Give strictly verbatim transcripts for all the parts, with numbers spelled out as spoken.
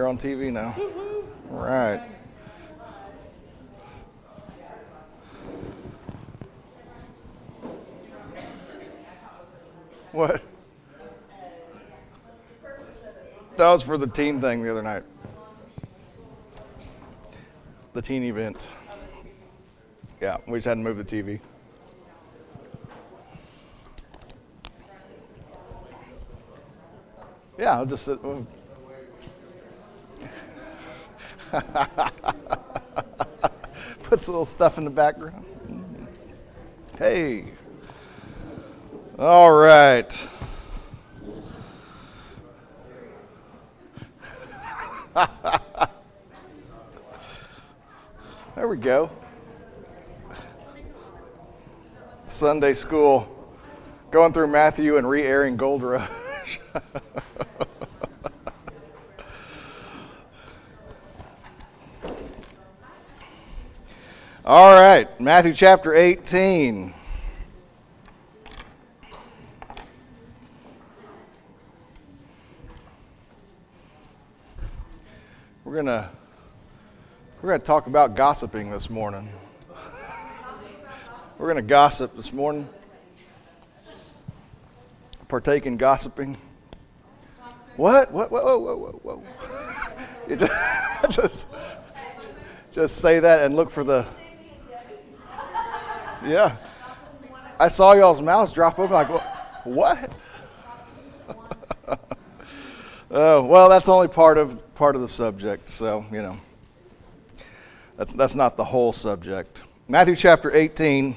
you're on T V now. Right. What? That was for the teen thing the other night. The teen event. Yeah, we just had to move the T V. Yeah, I'll just sit. Puts a little stuff in the background. Hey. All right. There we go. Sunday school. Going through Matthew and re-airing Gold Rush. All right, Matthew chapter eighteen. We're gonna we're gonna talk about gossiping this morning. We're gonna gossip this morning. Partake in gossiping. What? What? Whoa! Whoa! Whoa! Whoa! You just, just just say that and look for the. Yeah, I saw y'all's mouths drop open. Like, what? Oh, well, that's only part of part of the subject. So you know, that's that's not the whole subject. Matthew chapter eighteen,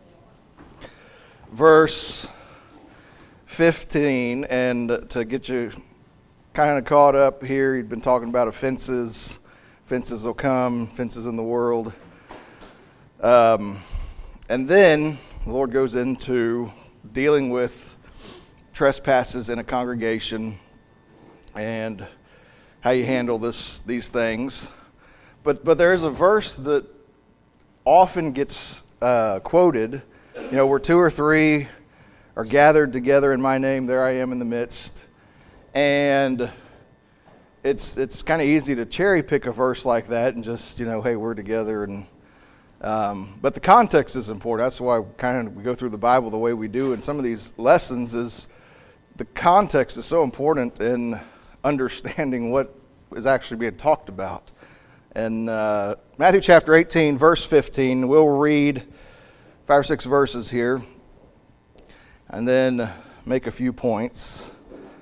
verse fifteen, and to get you kind of caught up here, he'd been talking about offenses. Offenses will come. Offenses in the world. Um. And then the Lord goes into dealing with trespasses in a congregation and how you handle this these things. But but there is a verse that often gets uh, quoted. You know, where two or three are gathered together in my name, there I am in the midst. And it's it's kind of easy to cherry pick a verse like that and just, you know, hey, we're together and. Um, but the context is important. That's why kind of we go through the Bible the way we do in some of these lessons. Is the context is so important in understanding what is actually being talked about. And uh, Matthew chapter eighteen, verse fifteen. We'll read five or six verses here, and then make a few points.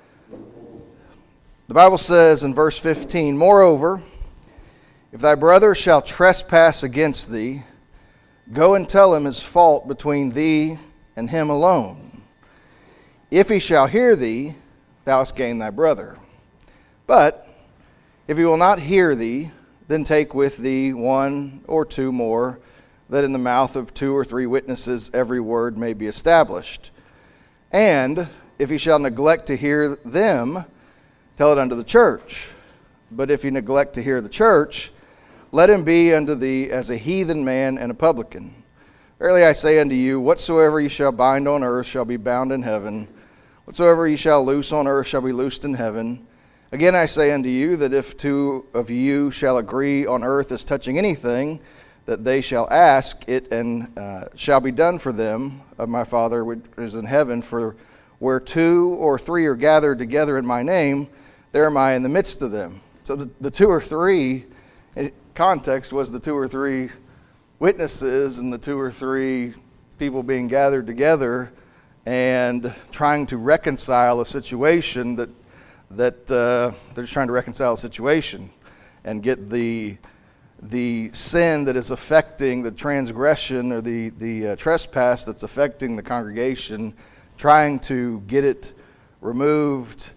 The Bible says in verse fifteen, "Moreover, if thy brother shall trespass against thee, go and tell him his fault between thee and him alone. If he shall hear thee, thou hast gained thy brother. But if he will not hear thee, then take with thee one or two more, that in the mouth of two or three witnesses every word may be established. And if he shall neglect to hear them, tell it unto the church. But if he neglect to hear the church, let him be unto thee as a heathen man and a publican. Verily I say unto you, whatsoever ye shall bind on earth shall be bound in heaven. Whatsoever ye shall loose on earth shall be loosed in heaven. Again I say unto you, that if two of you shall agree on earth as touching anything, that they shall ask it, and uh, shall be done for them of my Father which is in heaven. For where two or three are gathered together in my name, there am I in the midst of them." So the, the two or three... It, context was the two or three witnesses and the two or three people being gathered together and trying to reconcile a situation that that uh, they're just trying to reconcile a situation and get the the sin that is affecting the transgression or the the uh, trespass that's affecting the congregation, trying to get it removed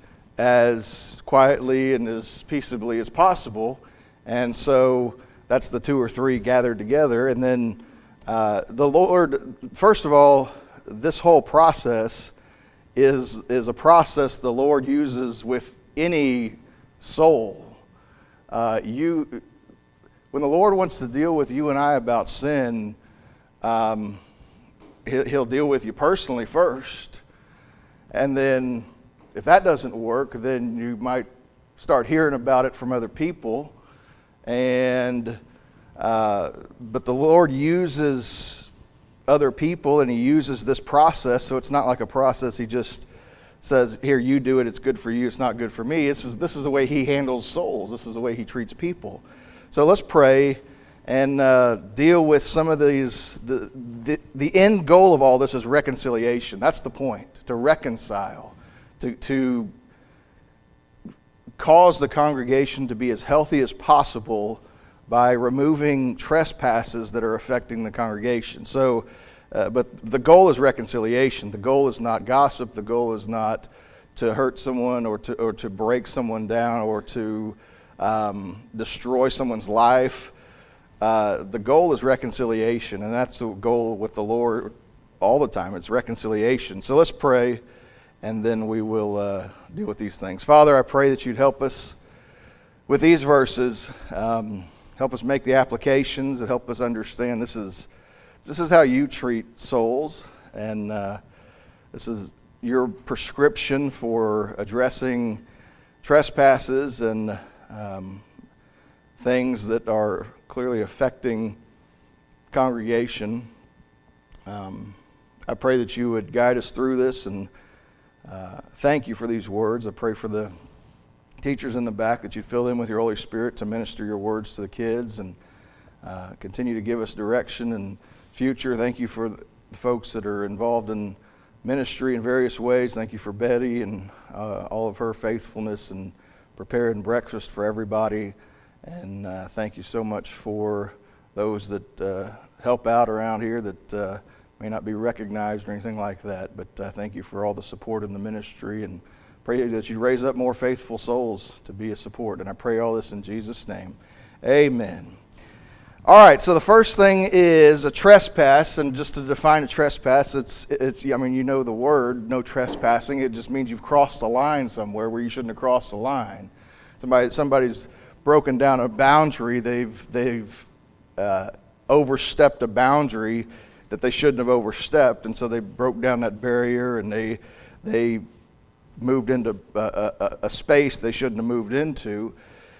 as quietly and as peaceably as possible. And so that's the two or three gathered together. And then uh, the Lord, first of all, this whole process is is a process the Lord uses with any soul. Uh, you, when the Lord wants to deal with you and I about sin, um, he'll, he'll deal with you personally first. And then if that doesn't work, then you might start hearing about it from other people. And uh, but the Lord uses other people, and He uses this process, so it's not like a process He just says, here, you do it, it's good for you, it's not good for me. This is, this is the way He handles souls. This is the way He treats people. So let's pray and uh, deal with some of these. The, the, the end goal of all this is reconciliation. That's the point, to reconcile, to, to cause the congregation to be as healthy as possible by removing trespasses that are affecting the congregation. So, uh, but the goal is reconciliation. The goal is not gossip. The goal is not to hurt someone or to or to break someone down or to um, destroy someone's life. Uh, the goal is reconciliation, and that's the goal with the Lord all the time. It's reconciliation. So let's pray, and then we will uh, deal with these things. Father, I pray that you'd help us with these verses. Um, help us make the applications and help us understand this is this is how you treat souls, and uh, this is your prescription for addressing trespasses and um, things that are clearly affecting congregation. Um, I pray that you would guide us through this, and uh, thank you for these words. I pray for the teachers in the back that you'd fill them with your Holy Spirit to minister your words to the kids and uh, continue to give us direction and future. Thank you for the folks that are involved in ministry in various ways. Thank you for Betty and uh, all of her faithfulness and preparing breakfast for everybody. And uh, thank you so much for those that uh, help out around here that uh, may not be recognized or anything like that. But uh, thank you for all the support in the ministry, and pray that you raise up more faithful souls to be a support. And I pray all this in Jesus' name. Amen. All right, so the first thing is a trespass, and just to define a trespass, it's, it's I mean, you know the word, no trespassing. It just means you've crossed the line somewhere where you shouldn't have crossed the line. Somebody, somebody's broken down a boundary. They've they've uh, overstepped a boundary that they shouldn't have overstepped, and so they broke down that barrier, and they they moved into a, a, a space they shouldn't have moved into.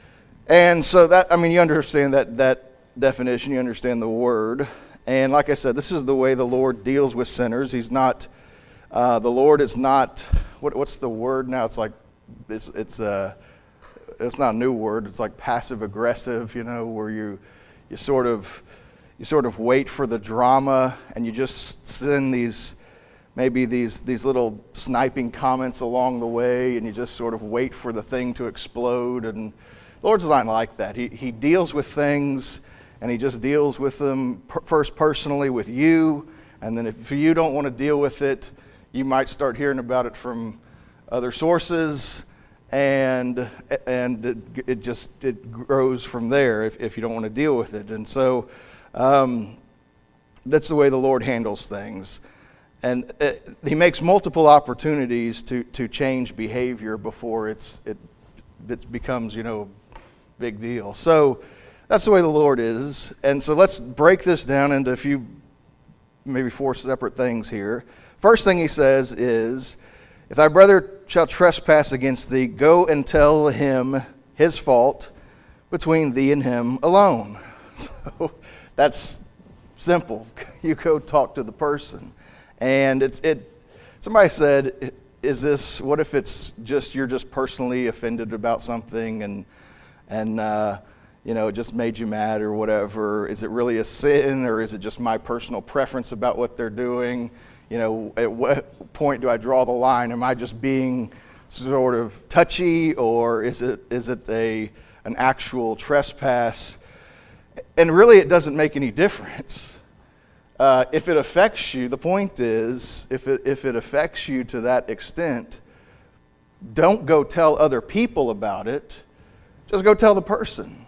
And so that, I mean, you understand that that definition, you understand the word. And like I said, this is the way the Lord deals with sinners. He's not, uh, the Lord is not, what what's the word now? It's like, it's, it's a, it's not a new word. It's like passive aggressive, you know, where you, you sort of, you sort of wait for the drama, and you just send these, maybe these these little sniping comments along the way, and you just sort of wait for the thing to explode. And the Lord's not like that. He he deals with things, and He just deals with them per- first personally with you, and then if you don't want to deal with it, you might start hearing about it from other sources, and and it, it just it grows from there if, if you don't want to deal with it. And so um, that's the way the Lord handles things. And it, He makes multiple opportunities to, to change behavior before it's it it becomes, you know, big deal. So that's the way the Lord is. And so let's break this down into a few, maybe four separate things here. First thing He says is, if thy brother shall trespass against thee, go and tell him his fault between thee and him alone. So that's simple. You go talk to the person. And it's it. Somebody said, "Is this? What if it's just you're just personally offended about something, and and uh, you know it just made you mad or whatever? Is it really a sin, or is it just my personal preference about what they're doing? You know, at what point do I draw the line? Am I just being sort of touchy, or is it is it a an actual trespass? And really, it doesn't make any difference." Uh, if it affects you, the point is, if it if it affects you to that extent, don't go tell other people about it. Just go tell the person.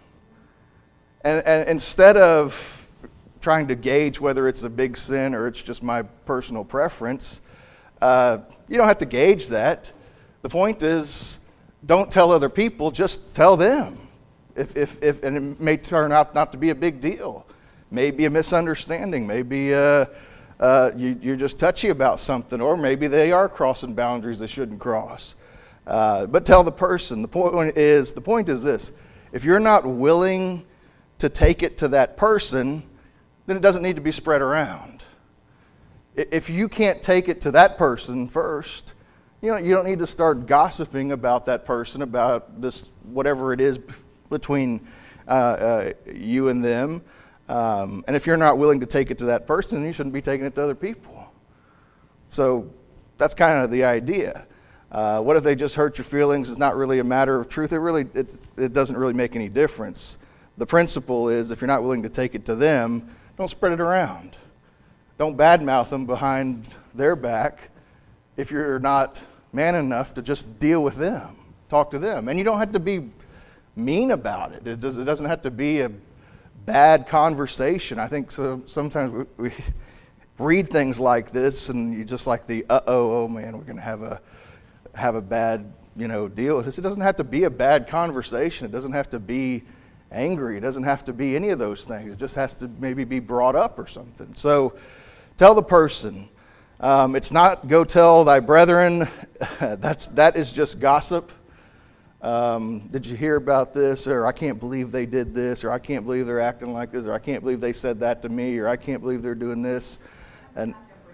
And, and instead of trying to gauge whether it's a big sin or it's just my personal preference, uh, you don't have to gauge that. The point is, don't tell other people, just tell them. If if if and it may turn out not to be a big deal. Maybe a misunderstanding. Maybe uh, uh, you, you're just touchy about something, or maybe they are crossing boundaries they shouldn't cross. Uh, but tell the person. The point is, the point is this. If you're not willing to take it to that person, then it doesn't need to be spread around. If you can't take it to that person first, you know, you don't need to start gossiping about that person, about this, whatever it is between uh, uh, you and them. Um, and if you're not willing to take it to that person, then you shouldn't be taking it to other people. So that's kind of the idea. Uh, what if they just hurt your feelings? It's not really a matter of truth. It really, it, it doesn't really make any difference. The principle is, if you're not willing to take it to them, don't spread it around. Don't badmouth them behind their back if you're not man enough to just deal with them, talk to them. And you don't have to be mean about it. It, does, it doesn't have to be a bad conversation. I think so, sometimes we, we read things like this and you just like the, uh-oh, oh man, we're going to have a have a bad, you know, deal with this. It doesn't have to be a bad conversation. It doesn't have to be angry. It doesn't have to be any of those things. It just has to maybe be brought up or something. So tell the person. Um, it's not go tell thy brethren. That's that is just gossip. Um, did you hear about this? Or I can't believe they did this. Or I can't believe they're acting like this. Or I can't believe they said that to me. Or I can't believe they're doing this. And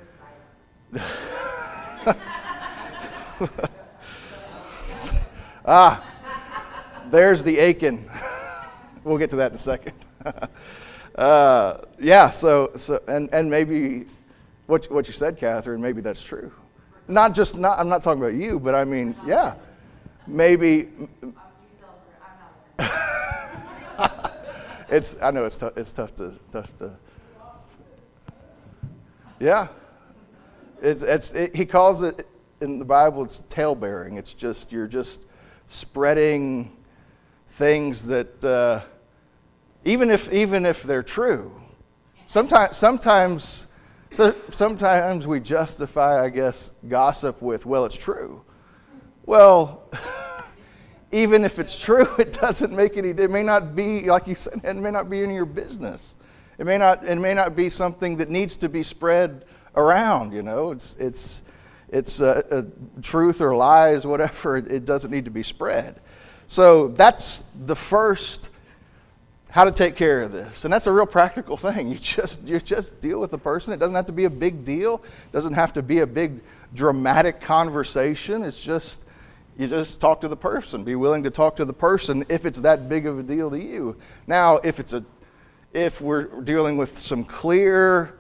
ah, there's the Achan. We'll get to that in a second. uh, yeah. So, so, and and maybe what what you said, Catherine. Maybe that's true. Not just not. I'm not talking about you, but I mean, yeah. Maybe. it's. I know it's tough. It's tough to tough to. Yeah. It's it's. It, he calls it. In the Bible, it's tale-bearing. It's just, you're just spreading things that, uh, even if even if they're true, sometimes sometimes so, sometimes we justify, I guess, gossip with, well, it's true. Well, even if it's true, it doesn't make any. It may not be, like you said, it may not be in your business. It may not. It may not be something that needs to be spread around. You know, it's it's. It's uh, uh, truth or lies, whatever, it, it doesn't need to be spread. So that's the first, how to take care of this. And that's a real practical thing. You just you just deal with the person. It doesn't have to be a big deal. It doesn't have to be a big dramatic conversation. It's just, you just talk to the person. Be willing to talk to the person if it's that big of a deal to you. Now, if it's a, if we're dealing with some clear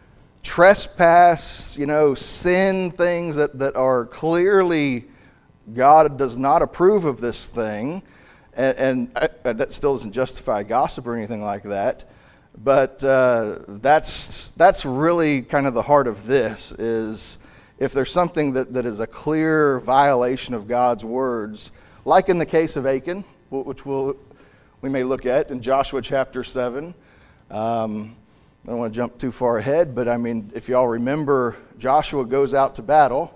trespass, you know, sin things that, that are clearly God does not approve of this thing, and, and uh, that still doesn't justify gossip or anything like that, but uh, that's that's really kind of the heart of this, is if there's something that, that is a clear violation of God's words, like in the case of Achan, which we'll, we may look at in Joshua chapter seven. Um, I don't want to jump too far ahead, but I mean, if y'all remember, Joshua goes out to battle,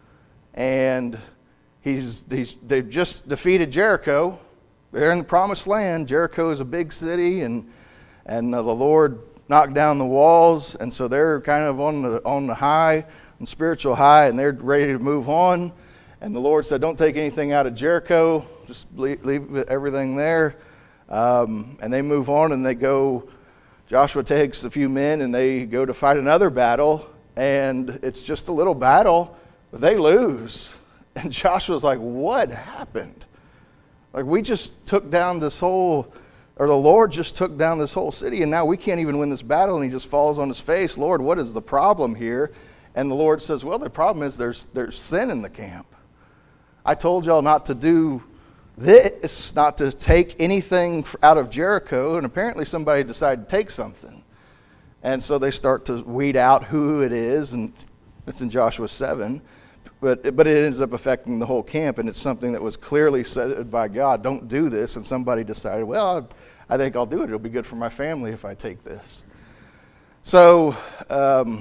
and he's he's they've just defeated Jericho. They're in the promised land. Jericho is a big city, and and uh, the Lord knocked down the walls, and so they're kind of on the on the high, on spiritual high, and they're ready to move on. And the Lord said, "Don't take anything out of Jericho. Just leave, leave everything there." Um, and they move on, and they go. Joshua takes a few men and they go to fight another battle, and it's just a little battle, but they lose. And Joshua's like, what happened? Like, we just took down this whole, or the Lord just took down this whole city, and now we can't even win this battle, and he just falls on his face. Lord, what is the problem here? And the Lord says, well, the problem is there's there's sin in the camp. I told y'all not to do this, not to take anything out of Jericho, and apparently somebody decided to take something. And so they start to weed out who it is, and it's in Joshua seven. But, but it ends up affecting the whole camp, and it's something that was clearly said by God, don't do this, and somebody decided, well, I think I'll do it. It'll be good for my family if I take this. So um,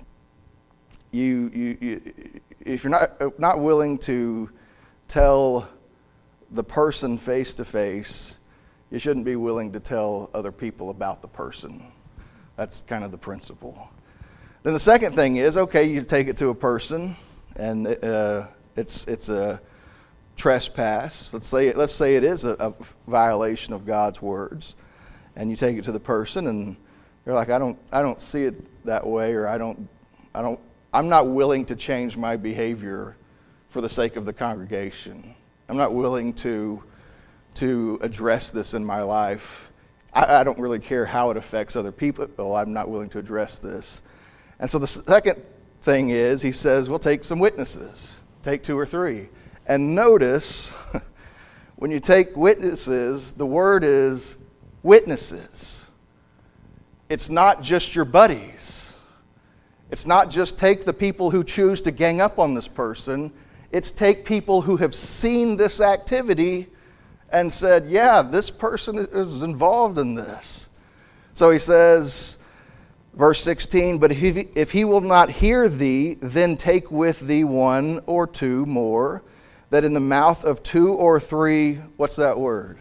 you, you, you, if you're not, not willing to tell the person face to face, you shouldn't be willing to tell other people about the person. That's kind of the principle. Then the second thing is, okay, you take it to a person, and uh, it's it's a trespass, let's say let's say it is a, a violation of God's words, and you take it to the person and you're like, I don't I don't see it that way, or I don't I don't I'm not willing to change my behavior for the sake of the congregation. I'm not willing to to address this in my life. I, I don't really care how it affects other people. Well, I'm not willing to address this. And so the second thing is, he says, well, take some witnesses. Take two or three. And notice, when you take witnesses, the word is witnesses. It's not just your buddies. It's not just take the people who choose to gang up on this person. It's take people who have seen this activity and said, yeah, this person is involved in this. So he says, verse sixteen, but if he, if he will not hear thee, then take with thee one or two more, that in the mouth of two or three, what's that word?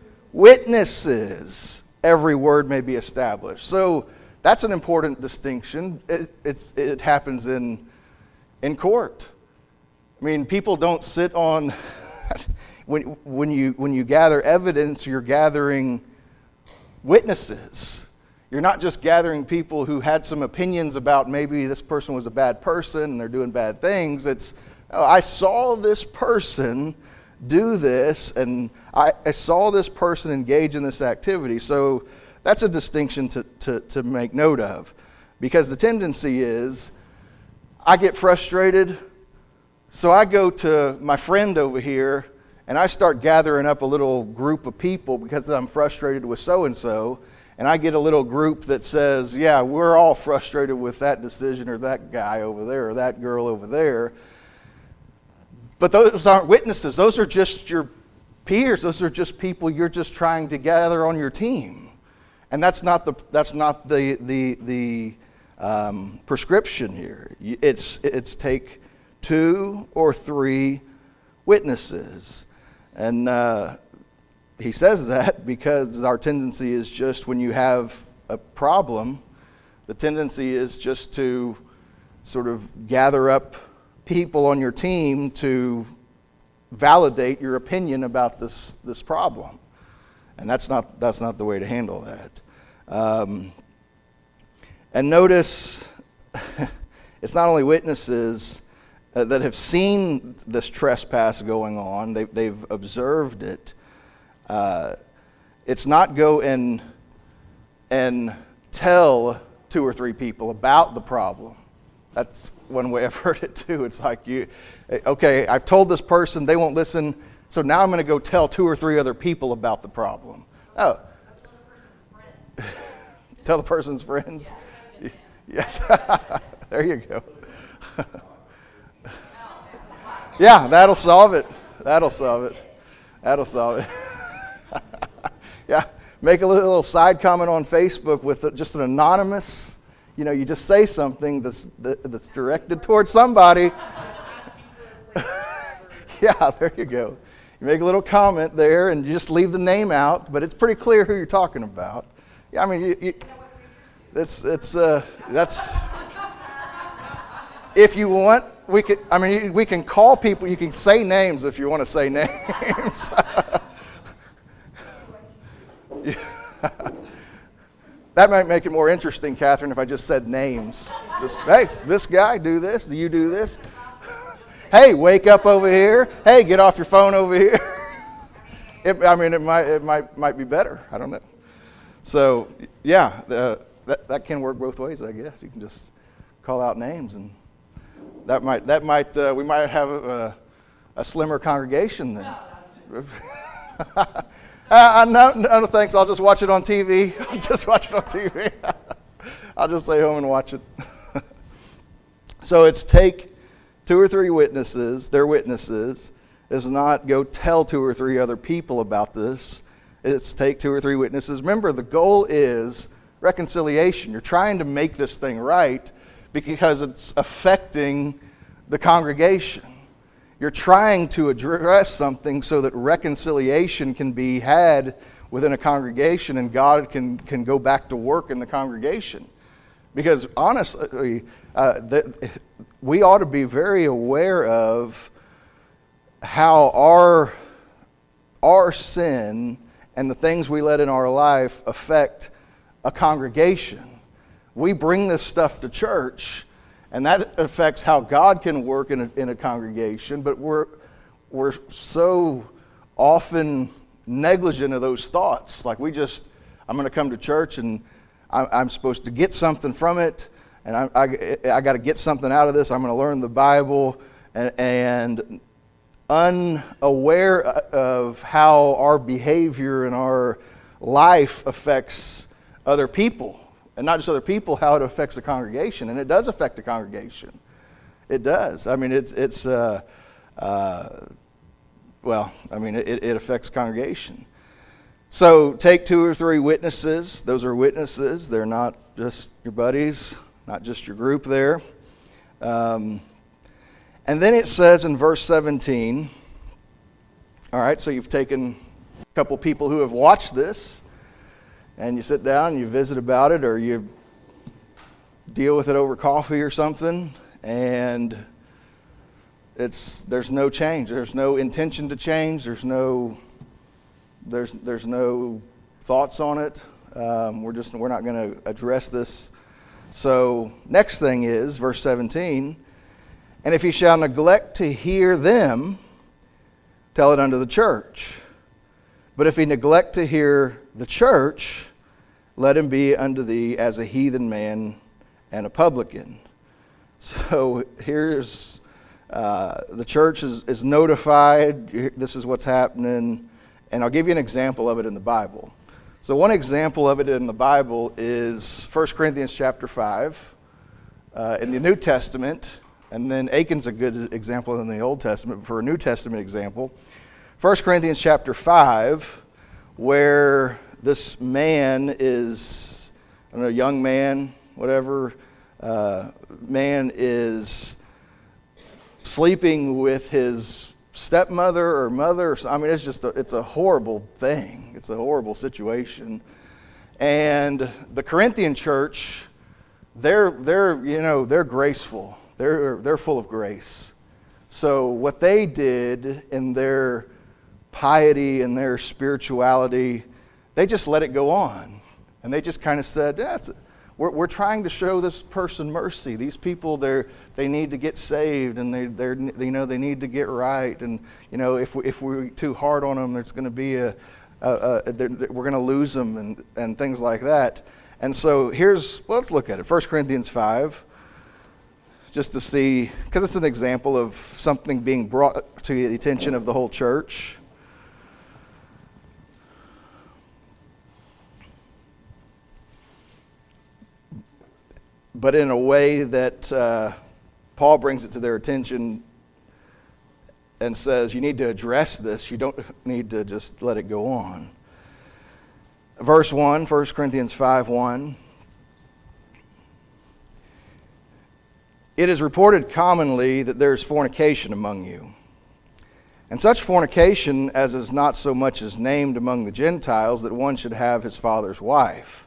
Witnesses, every word may be established. So that's an important distinction. It, it's, it happens in, in court. I mean, people don't sit on... When, when, you, when you gather evidence, you're gathering witnesses. You're not just gathering people who had some opinions about maybe this person was a bad person and they're doing bad things. It's, oh, I saw this person do this, and I, I saw this person engage in this activity. So that's a distinction to, to, to make note of. Because the tendency is, I get frustrated, so I go to my friend over here, and I start gathering up a little group of people because I'm frustrated with so-and-so, and I get a little group that says, yeah, we're all frustrated with that decision or that guy over there or that girl over there. But those aren't witnesses. Those are just your peers. Those are just people you're just trying to gather on your team. And that's not the that's not the the the um, prescription here. It's it's take two or three witnesses. And uh, he says that because our tendency is just, when you have a problem, the tendency is just to sort of gather up people on your team to validate your opinion about this, this problem. And that's not, that's not the way to handle that. Um, and notice, it's not only witnesses Uh, that have seen this trespass going on, they, they've observed it. Uh, it's not go and, and tell two or three people about the problem. That's one way I've heard it too. It's like, you, okay, I've told this person, they won't listen, so now I'm going to go tell two or three other people about the problem. Oh. Tell the person's friends? Yeah. Yeah. There you go. Yeah, that'll solve it. That'll solve it. That'll solve it. Yeah, make a little side comment on Facebook with just an anonymous, you know, you just say something that's, that's directed towards somebody. Yeah, there you go. You make a little comment there and you just leave the name out, but it's pretty clear who you're talking about. Yeah, I mean, you, you, it's, it's, uh, that's, if you want, we can, I mean, we can call people, you can say names if you want to say names. That might make it more interesting, Catherine, if I just said names. Just, hey, this guy, do this, do you do this? Hey, wake up over here. Hey, get off your phone over here. It, I mean, it might it might might be better. I don't know. So, yeah, the, that that can work both ways, I guess. You can just call out names, and that might that might uh, we might have a, a slimmer congregation then. uh, no, no, thanks. I'll just watch it on T V. I'll just watch it on T V. I'll just stay home and watch it. So it's take two or three witnesses. Their witnesses is not go tell two or three other people about this. It's take two or three witnesses. Remember, the goal is reconciliation. You're trying to make this thing right because it's affecting the congregation. You're trying to address something so that reconciliation can be had within a congregation and God can, can go back to work in the congregation. Because honestly, uh, the, we ought to be very aware of how our our sin and the things we let in our life affect a congregation. We bring this stuff to church, and that affects how God can work in a, in a congregation, but we're we're so often negligent of those thoughts. Like we just, I'm going to come to church and I, I'm supposed to get something from it, and I, I, I got to get something out of this. I'm going to learn the Bible, and, and unaware of how our behavior and our life affects other people. And not just other people, how it affects the congregation. And it does affect the congregation. It does. I mean, it's, it's uh, uh, well, I mean, it, it affects congregation. So take two or three witnesses. Those are witnesses. They're not just your buddies, not just your group there. Um, and then it says in verse seventeen, all right, so you've taken a couple people who have watched this, and you sit down and you visit about it, or you deal with it over coffee or something, and it's there's no change. There's no intention to change. There's no there's there's no thoughts on it. Um, we're just we're not going to address this. So next thing is verse seventeen, and if he shall neglect to hear them, tell it unto the church. But if he neglect to hear the church, let him be unto thee as a heathen man and a publican. So here's uh, the church is, is notified. This is what's happening. And I'll give you an example of it in the Bible. So one example of it in the Bible is First Corinthians chapter five uh, in the New Testament. And then Achan's a good example in the Old Testament. For a New Testament example, First Corinthians chapter five, where this man is, I don't know, young man, whatever, uh, man is sleeping with his stepmother or mother. Or, I mean, it's just, a, it's a horrible thing. It's a horrible situation. And the Corinthian church, they're, they're, you know, they're graceful. They're, they're full of grace. So what they did in their piety and their spirituality, they just let it go on. And they just kind of said, yeah, it's, we're, we're trying to show this person mercy. These people, they they need to get saved, and they they're you know they need to get right. And you know if we, if we're too hard on them, there's going to be a, a, a we're going to lose them and and things like that. And so here's well, let's look at it. First Corinthians five, just to see, because it's an example of something being brought to the attention of the whole church. But in a way that uh, Paul brings it to their attention and says, you need to address this. You don't need to just let it go on. Verse one, First Corinthians five one. It is reported commonly that there is fornication among you, and such fornication as is not so much as named among the Gentiles, that one should have his father's wife.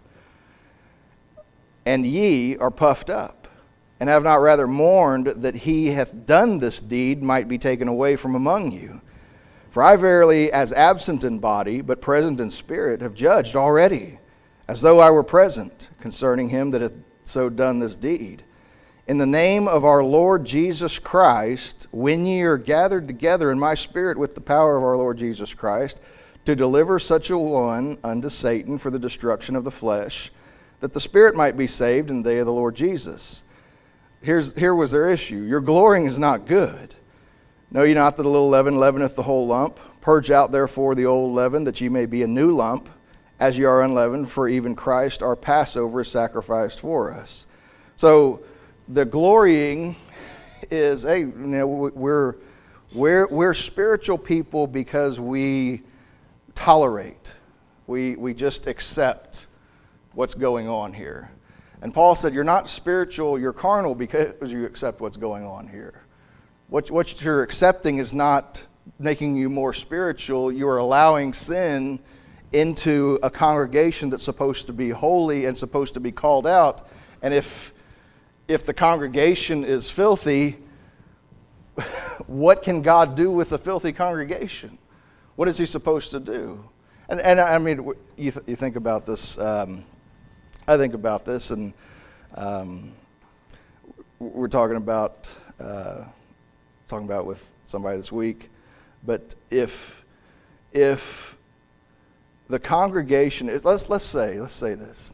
And ye are puffed up, and have not rather mourned that he hath done this deed might be taken away from among you. For I verily, as absent in body, but present in spirit, have judged already, as though I were present, concerning him that hath so done this deed. In the name of our Lord Jesus Christ, when ye are gathered together in my spirit with the power of our Lord Jesus Christ, to deliver such a one unto Satan for the destruction of the flesh, that the spirit might be saved in the day of the Lord Jesus. Here's, here was their issue. Your glorying is not good. Know ye not that a little leaven leaveneth the whole lump? Purge out therefore the old leaven, that ye may be a new lump, as ye are unleavened, for even Christ our Passover is sacrificed for us. So the glorying is, hey, you know, we're, we're, we're spiritual people because we tolerate. We, we just accept what's going on here. And Paul said, you're not spiritual, you're carnal because you accept what's going on here. What, what you're accepting is not making you more spiritual. You are allowing sin into a congregation that's supposed to be holy and supposed to be called out. And if if the congregation is filthy, what can God do with a filthy congregation? What is he supposed to do? And, and I mean, you, th- you think about this, um, I think about this, and um, we're talking about, uh, talking about with somebody this week, but if, if the congregation, is, let's, let's say, let's say this,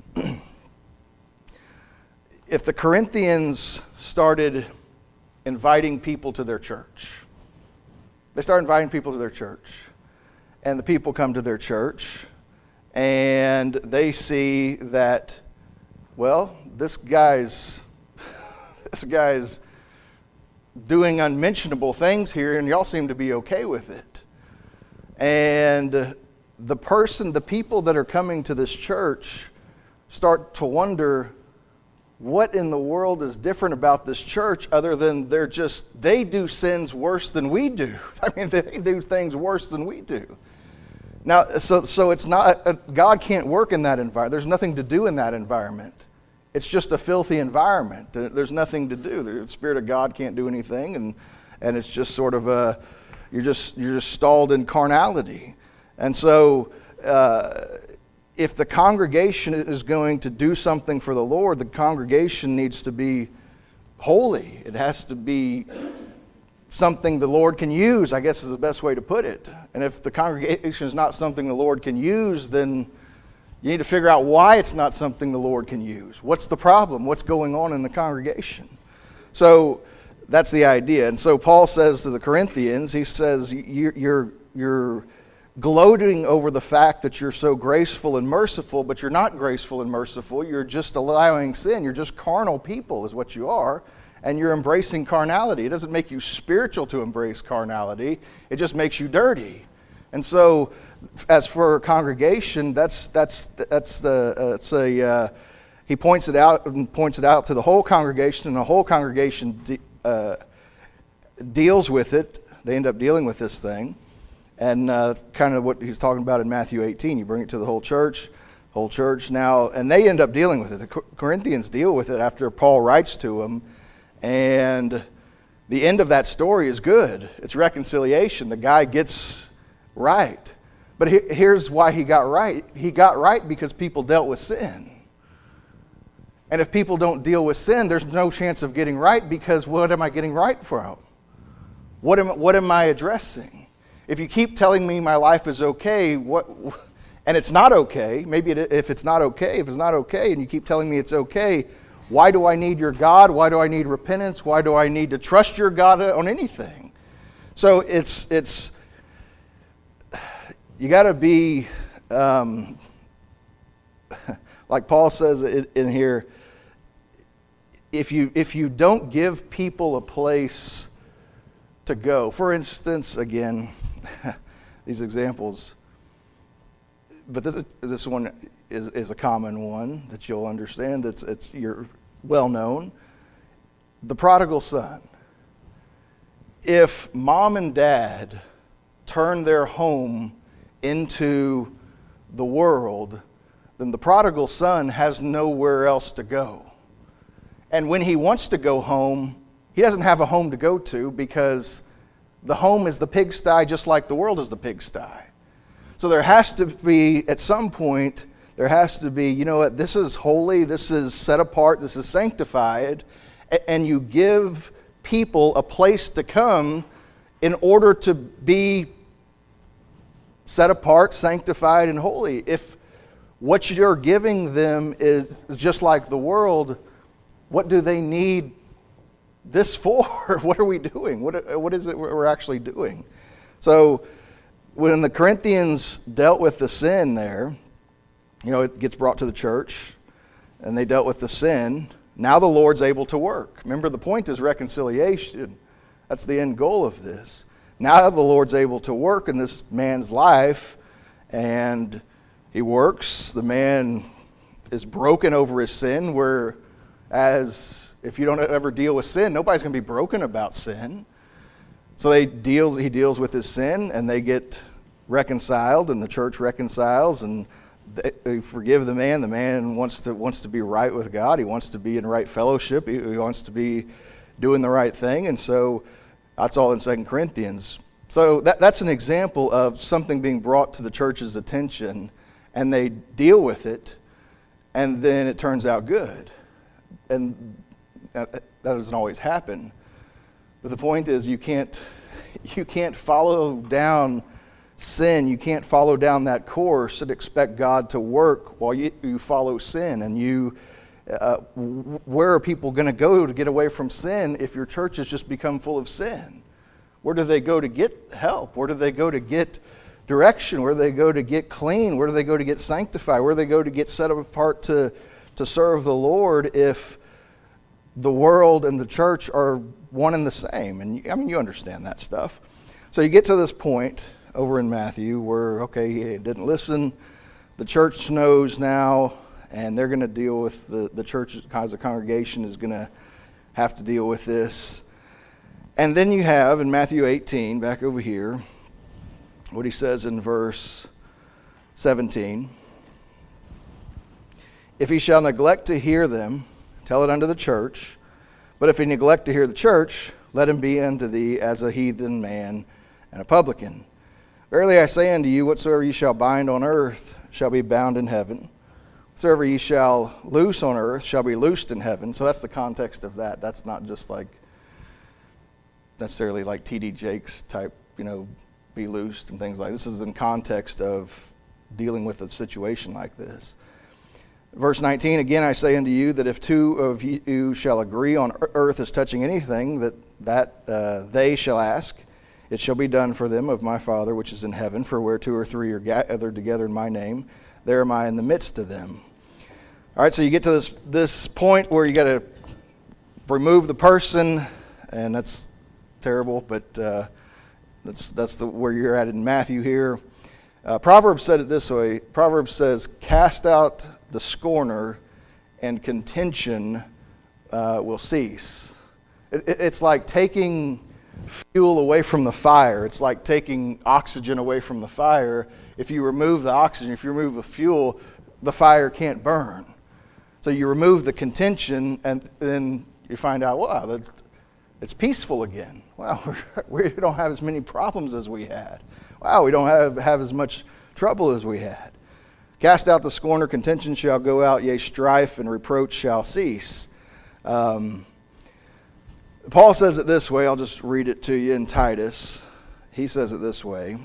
if the Corinthians started inviting people to their church, they start inviting people to their church, and the people come to their church, and they see that, well, this guy's this guy's doing unmentionable things here, and y'all seem to be okay with it. And the person, the people that are coming to this church start to wonder, what in the world is different about this church other than they're just, they do sins worse than we do. I mean, they do things worse than we do. Now, so so it's not, God can't work in that environment. There's nothing to do in that environment. It's just a filthy environment. There's nothing to do. The Spirit of God can't do anything, and and it's just sort of a, you're just you're just stalled in carnality. And so, uh, if the congregation is going to do something for the Lord, the congregation needs to be holy. It has to be something the Lord can use, I guess is the best way to put it. And if the congregation is not something the Lord can use, then you need to figure out why it's not something the Lord can use. What's the problem? What's going on in the congregation? So that's the idea. And so Paul says to the Corinthians, he says, you're, you're, you're gloating over the fact that you're so graceful and merciful, but you're not graceful and merciful. You're just allowing sin. You're just carnal people is what you are. And you're embracing carnality. It doesn't make you spiritual to embrace carnality. It just makes you dirty. And so, as for a congregation, that's that's that's the uh, it's a uh, he points it out and points it out to the whole congregation, and the whole congregation de- uh, deals with it. They end up dealing with this thing, and uh, kind of what he's talking about in Matthew eighteen. You bring it to the whole church, whole church now, and they end up dealing with it. The Corinthians deal with it after Paul writes to them. And the end of that story is good. It's reconciliation. The guy gets right. But he, here's why he got right. He got right because people dealt with sin. And if people don't deal with sin, there's no chance of getting right, because what am I getting right from? What am, what am I addressing? If you keep telling me my life is okay, what, and it's not okay, maybe it, if it's not okay, if it's not okay, and you keep telling me it's okay, why do I need your God? Why do I need repentance? Why do I need to trust your God on anything? So it's it's you got to be um, like Paul says in here. If you if you don't give people a place to go, for instance, again, these examples, but this this one is is a common one that you'll understand. It's it's you're well known. The prodigal son. If mom and dad turn their home into the world, then the prodigal son has nowhere else to go. And when he wants to go home, he doesn't have a home to go to, because the home is the pigsty, just like the world is the pigsty. So there has to be, at some point, there has to be, you know what, this is holy, this is set apart, this is sanctified, and you give people a place to come in order to be set apart, sanctified, and holy. If what you're giving them is, is just like the world, what do they need this for? What are we doing? What, what is it we're actually doing? So when the Corinthians dealt with the sin there, you know, it gets brought to the church, and they dealt with the sin. Now the Lord's able to work. Remember, the point is reconciliation. That's the end goal of this. Now the Lord's able to work in this man's life, and he works. The man is broken over his sin, whereas if you don't ever deal with sin, nobody's going to be broken about sin. So they deal. He deals with his sin, and they get reconciled, and the church reconciles, and they forgive the man. The man wants to wants to be right with God. He wants to be in right fellowship. He, he wants to be doing the right thing. And so That's all in Second Corinthians. So that, that's an example of something being brought to the church's attention, and they deal with it, and then it turns out good. And that, that doesn't always happen. But the point is, you can't you can't follow down sin. You can't follow down that course and expect God to work while you, you follow sin. And you, uh, where are people going to go to get away from sin if your church has just become full of sin? Where do they go to get help? Where do they go to get direction? Where do they go to get clean? Where do they go to get sanctified? Where do they go to get set apart to, to serve the Lord if the world and the church are one and the same? And I mean, you understand that stuff. So you get to this point over in Matthew where, okay, he didn't listen. The church knows now, and they're going to deal with the, the church as a congregation is going to have to deal with this. And then you have in Matthew eighteen, back over here, what he says in verse seventeen. If he shall neglect to hear them, tell it unto the church. But if he neglect to hear the church, let him be unto thee as a heathen man and a publican. Verily I say unto you, whatsoever ye shall bind on earth shall be bound in heaven. Whatsoever ye shall loose on earth shall be loosed in heaven. So that's the context of that. That's not just like necessarily like T D Jakes type, you know, be loosed and things like this. This is in context of dealing with a situation like this. Verse nineteen, again I say unto you that if two of you shall agree on earth as touching anything that, that uh, they shall ask, it shall be done for them of my Father which is in heaven. For where two or three are gathered together in my name, there am I in the midst of them. All right, so you get to this this point where you got to remove the person, and that's terrible, but uh, that's that's the, where you're at in Matthew here. Uh, Proverbs said it this way. Proverbs says, "Cast out the scorner, and contention uh, will cease." It, it, it's like taking fuel away from the fire. It's like taking oxygen away from the fire. If you remove the oxygen, if you remove the fuel, the fire can't burn. So you remove the contention, and then you find out, wow, that's, it's peaceful again. Wow, we don't have as many problems as we had. Wow, we don't have, have as much trouble as we had. Cast out the scorner, contention shall go out, yea, strife and reproach shall cease. Um, Paul says it this way. I'll just read it to you in Titus. He says it this way.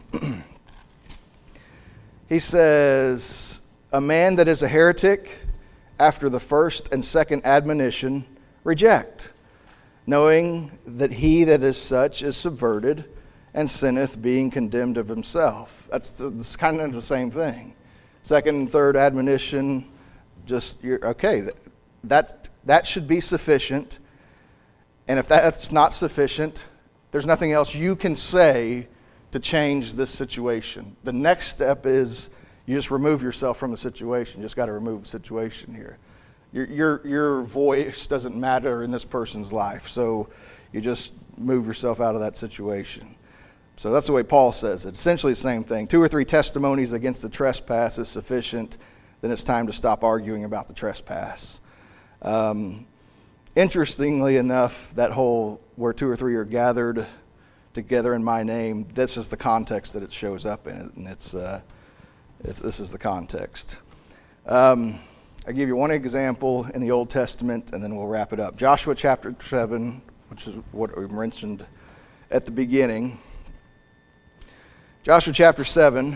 He says, a man that is a heretic, after the first and second admonition, reject, knowing that he that is such is subverted, and sinneth, being condemned of himself. That's, that's kind of the same thing. Second and third admonition, just, you're, okay, that, that should be sufficient. And if that's not sufficient, there's nothing else you can say to change this situation. The next step is you just remove yourself from the situation. You just got to remove the situation here. Your, your, your voice doesn't matter in this person's life, so you just move yourself out of that situation. So that's the way Paul says it. Essentially the same thing. Two or three testimonies against the trespass is sufficient. Then it's time to stop arguing about the trespass. Um, interestingly enough, that whole where two or three are gathered together in my name, this is the context that it shows up in it, and it's, uh, it's this is the context. Um, I'll give you one example in the Old Testament, and then we'll wrap it up. Joshua chapter seven, which is what we mentioned at the beginning. Joshua chapter seven.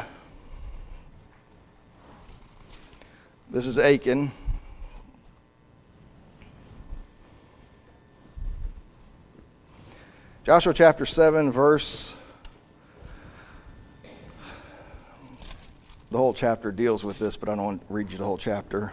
This is Achan. Joshua chapter seven, verse... The whole chapter deals with this, but I don't want to read you the whole chapter.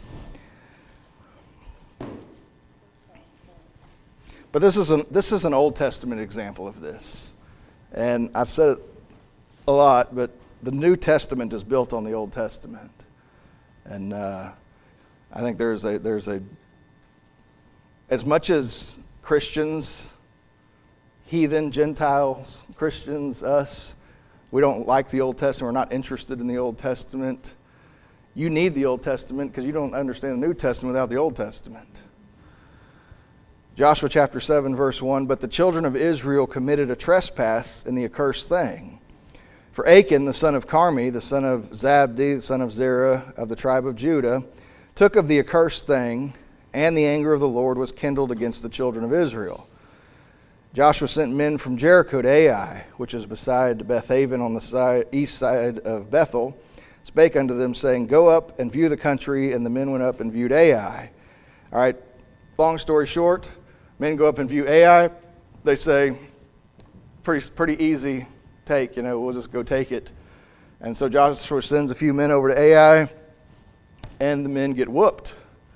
But this is an, this is an Old Testament example of this. And I've said it a lot, but the New Testament is built on the Old Testament. And uh, I think there's a there's a as much as Christians, heathen, Gentiles, Christians, us, we don't like the Old Testament, we're not interested in the Old Testament. You need the Old Testament because you don't understand the New Testament without the Old Testament. Joshua chapter seven, verse one, but the children of Israel committed a trespass in the accursed thing. For Achan, the son of Carmi, the son of Zabdi, the son of Zerah, of the tribe of Judah, took of the accursed thing, and the anger of the Lord was kindled against the children of Israel. Joshua sent men from Jericho to Ai, which is beside Bethaven on the side, east side of Bethel, spake unto them, saying, Go up and view the country. And the men went up and viewed Ai. All right, long story short, men go up and view Ai. They say, pretty pretty easy take, you know, we'll just go take it. And so Joshua sends a few men over to Ai, and the men get whooped.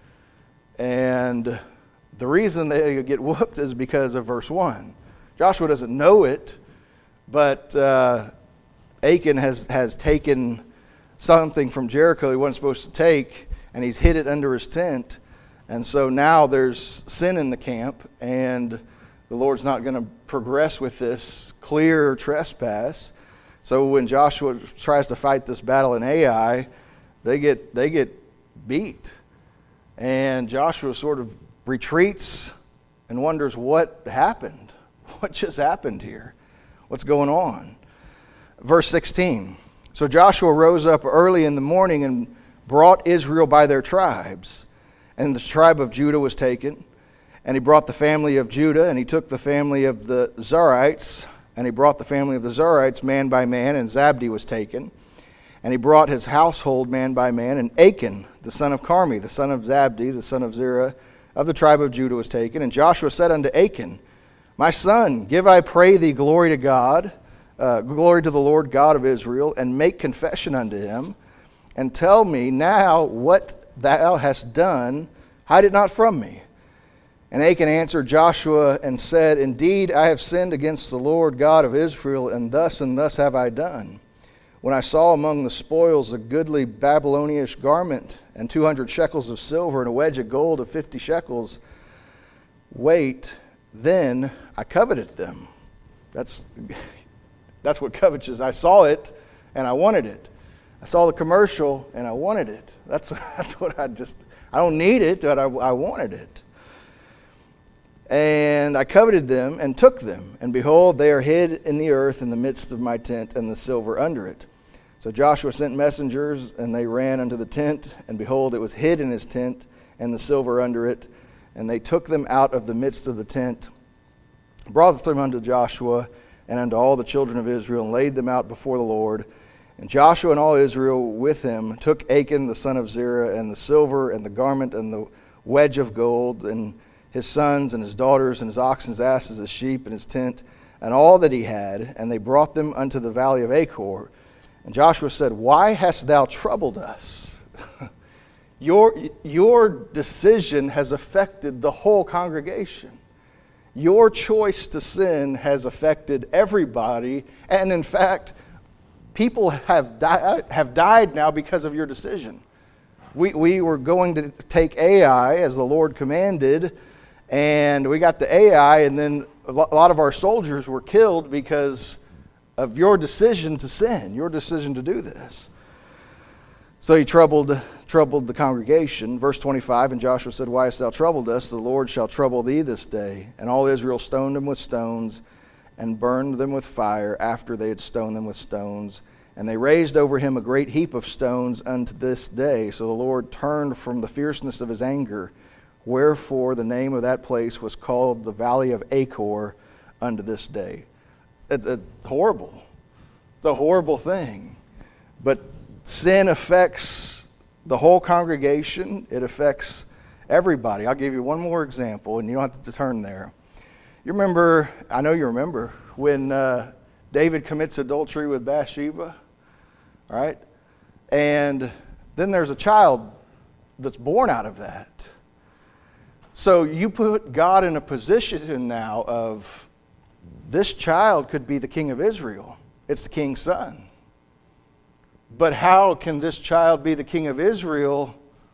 And the reason they get whooped is because of verse one. Joshua doesn't know it, but uh, Achan has, has taken something from Jericho he wasn't supposed to take, and he's hid it under his tent. And so now there's sin in the camp, and the Lord's not going to progress with this clear trespass. So when Joshua tries to fight this battle in Ai, they get they get beat. And Joshua sort of retreats and wonders what happened. What just happened here? What's going on? Verse sixteen. So Joshua rose up early in the morning and brought Israel by their tribes. And the tribe of Judah was taken. And he brought the family of Judah, and he took the family of the Zarites, and he brought the family of the Zarites man by man, and Zabdi was taken. And he brought his household man by man, and Achan, the son of Carmi, the son of Zabdi, the son of Zerah, of the tribe of Judah was taken. And Joshua said unto Achan, My son, give I pray thee glory to God, uh, glory to the Lord God of Israel, and make confession unto him, and tell me now what thou hast done, hide it not from me. And Achan answered Joshua and said, Indeed, I have sinned against the Lord God of Israel, and thus and thus have I done. When I saw among the spoils a goodly Babylonish garment, and two hundred shekels of silver, and a wedge of gold of fifty shekels weight, then I coveted them. That's, that's what covetous is. I saw it, and I wanted it. I saw the commercial, and I wanted it. That's, that's what I just, I don't need it, but I, I wanted it. And I coveted them and took them. And behold, they are hid in the earth in the midst of my tent, and the silver under it. So Joshua sent messengers, and they ran unto the tent. And behold, it was hid in his tent, and the silver under it. And they took them out of the midst of the tent, brought them unto Joshua and unto all the children of Israel, and laid them out before the Lord. And Joshua and all Israel with him took Achan the son of Zerah, and the silver, and the garment, and the wedge of gold, and his sons, and his daughters, and his oxen, his asses, his sheep, and his tent, and all that he had, and they brought them unto the valley of Achor. And Joshua said, Why hast thou troubled us? your, your decision has affected the whole congregation. Your choice to sin has affected everybody, and in fact, people have, di- have died now because of your decision. We, we were going to take Ai as the Lord commanded, and we got to Ai, and then a lot of our soldiers were killed because of your decision to sin, your decision to do this. So he troubled troubled the congregation. Verse twenty-five, and Joshua said, Why hast thou troubled us? The Lord shall trouble thee this day. And all Israel stoned them with stones, and burned them with fire after they had stoned them with stones. And they raised over him a great heap of stones unto this day. So the Lord turned from the fierceness of his anger, wherefore the name of that place was called the Valley of Achor unto this day. It's, it's horrible. It's a horrible thing. But sin affects the whole congregation. It affects everybody. I'll give you one more example, and you don't have to turn there. You remember, I know you remember, when uh, David commits adultery with Bathsheba, all right? And then there's a child that's born out of that. So you put God in a position now of this child could be the king of Israel. It's the king's son. But how can this child be the king of Israel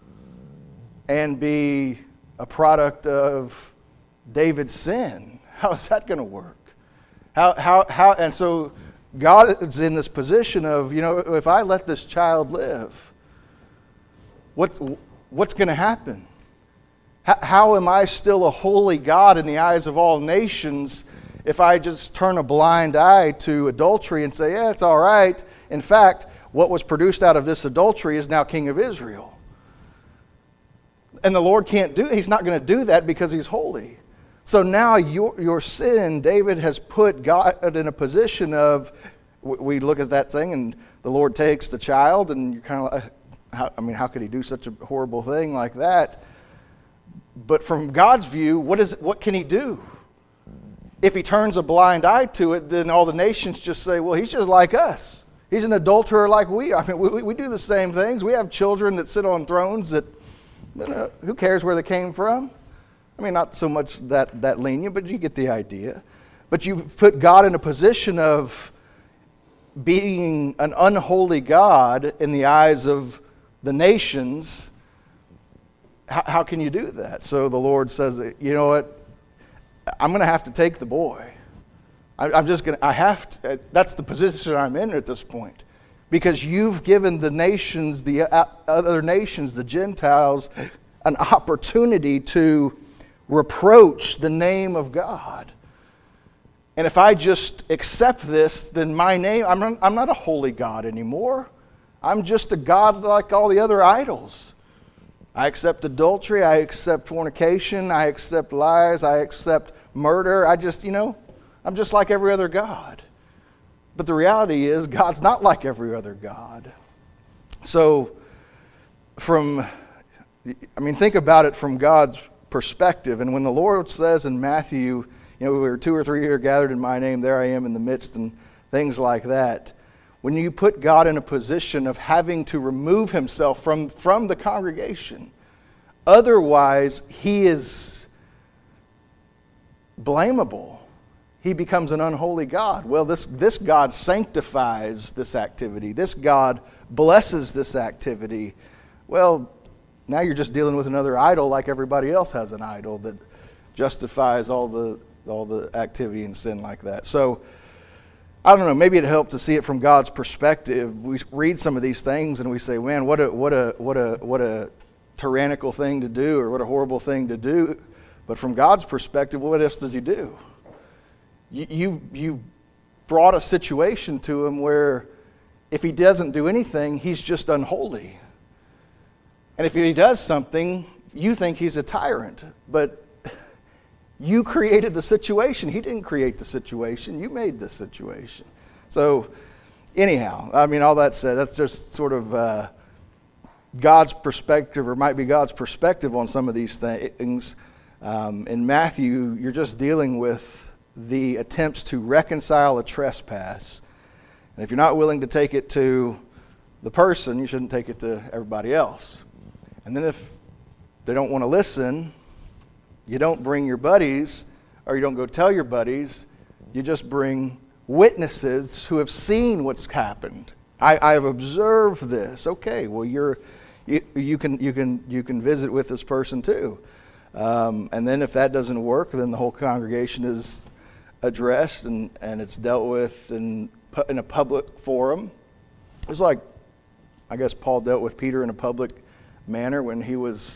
and be a product of David's sin? How is that going to work? How, how, how, and so God is in this position of, you know, if I let this child live, what's, what's going to happen? How, how am I still a holy God in the eyes of all nations if I just turn a blind eye to adultery and say, yeah, it's all right. In fact, what was produced out of this adultery is now king of Israel. And the Lord can't do, he's not going to do that because he's holy. So now your, your sin, David has put God in a position of, we look at that thing and the Lord takes the child and you're kind of like, how, I mean, how could he do such a horrible thing like that? But from God's view, what is what can he do? If he turns a blind eye to it, then all the nations just say, well, he's just like us. He's an adulterer like we are. I mean, we, we do the same things. We have children that sit on thrones that, you know, who cares where they came from? I mean, not so much that, that lenient, but you get the idea. But you put God in a position of being an unholy God in the eyes of the nations. How, how can you do that? So the Lord says, you know what? I'm going to have to take the boy. I, I'm just going to, I have to, that's the position I'm in at this point. Because you've given the nations, the other nations, the Gentiles, an opportunity to reproach the name of God. And if I just accept this, then my name, I'm not, I'm not a holy God anymore. I'm just a God like all the other idols. I accept adultery, I accept fornication, I accept lies, I accept murder. I just, you know, I'm just like every other God. But the reality is, God's not like every other God. So, from, I mean, think about it from God's perspective. And when the Lord says in Matthew, you know, where two or three are gathered in my name, there I am in the midst, and things like that. When you put God in a position of having to remove himself from, from the congregation, otherwise he is blamable. He becomes an unholy God. Well, this, this God sanctifies this activity. This God blesses this activity. Well, now you're just dealing with another idol like everybody else has an idol that justifies all the, all the activity and sin like that. So, I don't know, maybe it helped to see it from God's perspective. We read some of these things and we say, man, what a what a what a what a tyrannical thing to do, or what a horrible thing to do. But from God's perspective, what else does he do? You you, you brought a situation to him where if he doesn't do anything, he's just unholy. And if he does something, you think he's a tyrant. But you created the situation. He didn't create the situation. You made the situation. So, anyhow, I mean, all that said, that's just sort of uh, God's perspective, or might be God's perspective on some of these things. Um, in Matthew, you're just dealing with the attempts to reconcile a trespass. And if you're not willing to take it to the person, you shouldn't take it to everybody else. And then if they don't want to listen, you don't bring your buddies, or you don't go tell your buddies. You just bring witnesses who have seen what's happened. I, I have observed this. Okay, well, you're you, you can you can you can visit with this person too, um, and then if that doesn't work, then the whole congregation is addressed and, and it's dealt with in in a public forum. It's like, I guess Paul dealt with Peter in a public manner when he was.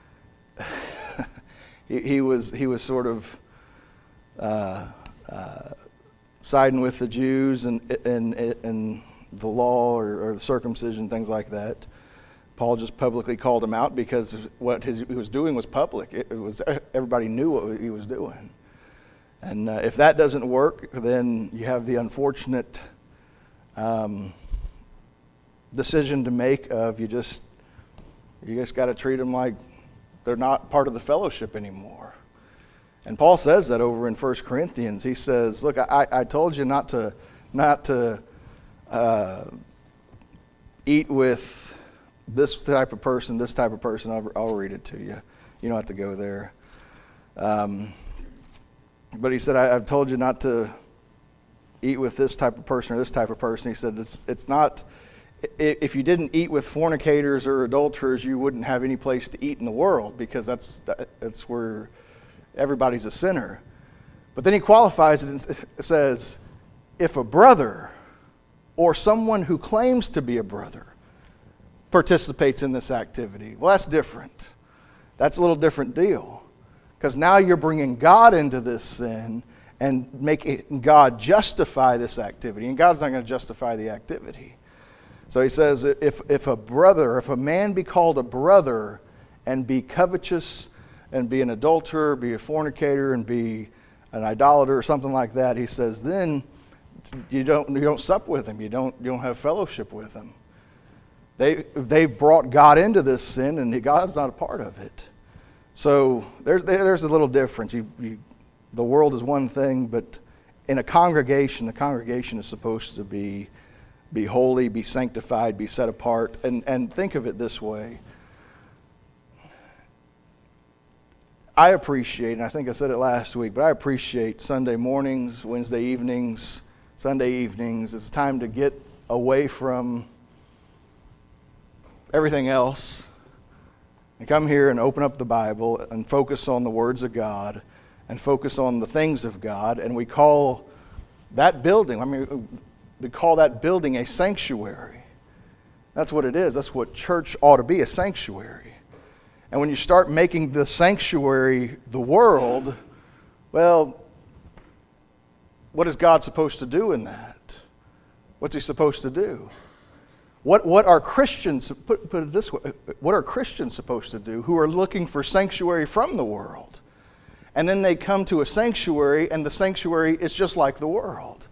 He, he was he was sort of uh, uh, siding with the Jews and and and the law, or, or the circumcision, things like that. Paul just publicly called him out because what his, he was doing was public. It, it was everybody knew what he was doing. And uh, if that doesn't work, then you have the unfortunate um, decision to make of you just you just got to treat them like they're not part of the fellowship anymore. And Paul says that over in First Corinthians. He says, look, I, I told you not to not to uh, eat with this type of person, this type of person. I'll, I'll read it to you. You don't have to go there. Um, but he said, I, I've told you not to eat with this type of person or this type of person. He said, it's it's not... If you didn't eat with fornicators or adulterers, you wouldn't have any place to eat in the world, because that's that's where everybody's a sinner. But then he qualifies it and says, if a brother or someone who claims to be a brother participates in this activity, well, that's different. That's a little different deal. Because now you're bringing God into this sin and making God justify this activity. And God's not going to justify the activity. So he says, if, if a brother, if a man be called a brother and be covetous and be an adulterer, be a fornicator and be an idolater or something like that, he says, then you don't, you don't sup with him. You don't, you don't have fellowship with him. They, they've brought God into this sin and God's not a part of it. So there's, there's a little difference. You, you, the world is one thing, but in a congregation, the congregation is supposed to be, be holy, be sanctified, be set apart. And, and think of it this way. I appreciate, and I think I said it last week, but I appreciate Sunday mornings, Wednesday evenings, Sunday evenings. It's time to get away from everything else and come here and open up the Bible and focus on the words of God and focus on the things of God. And we call that building, I mean, we call that building a sanctuary. That's what it is. That's what church ought to be, a sanctuary. And when you start making the sanctuary the world, well, what is God supposed to do in that? What's he supposed to do? What what are Christians, put, put it this way, what are Christians supposed to do who are looking for sanctuary from the world? And then they come to a sanctuary and the sanctuary is just like the world.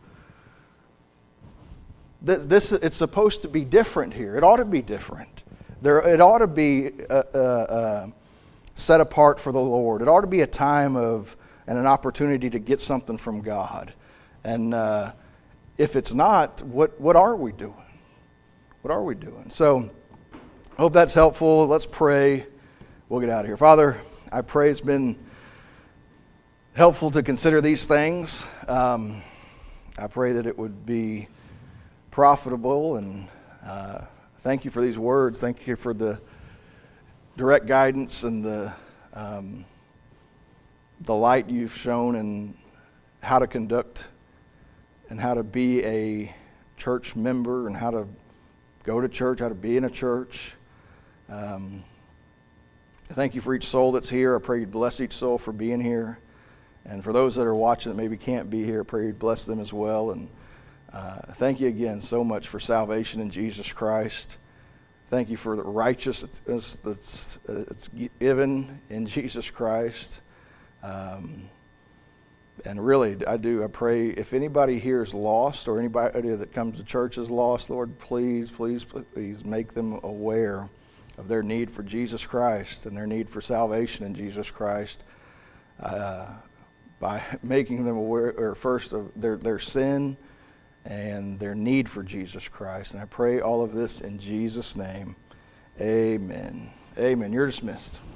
This, this it's supposed to be different here. It ought to be different. There, it ought to be uh, uh, uh, set apart for the Lord. It ought to be a time of and an opportunity to get something from God. And uh, if it's not, what what are we doing? What are we doing? So, I hope that's helpful. Let's pray. We'll get out of here. Father, I pray it's been helpful to consider these things. Um, I pray that it would be profitable, and uh, thank you for these words. Thank you for the direct guidance and the um, the light you've shown in how to conduct and how to be a church member and how to go to church, how to be in a church. Um, thank you for each soul that's here. I pray you'd bless each soul for being here. And for those that are watching that maybe can't be here, I pray you'd bless them as well. And uh, thank you again so much for salvation in Jesus Christ. Thank you for the righteousness that's it's given in Jesus Christ. Um, and really, I do, I pray if anybody here is lost or anybody that comes to church is lost, Lord, please, please, please make them aware of their need for Jesus Christ and their need for salvation in Jesus Christ uh, by making them aware, or first, of their, their sin and their need for Jesus Christ. And I pray all of this in Jesus' name. Amen. Amen. You're dismissed.